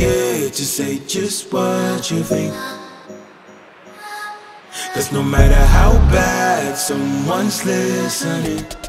scared to say just what you think. Cause no matter how bad someone's listening,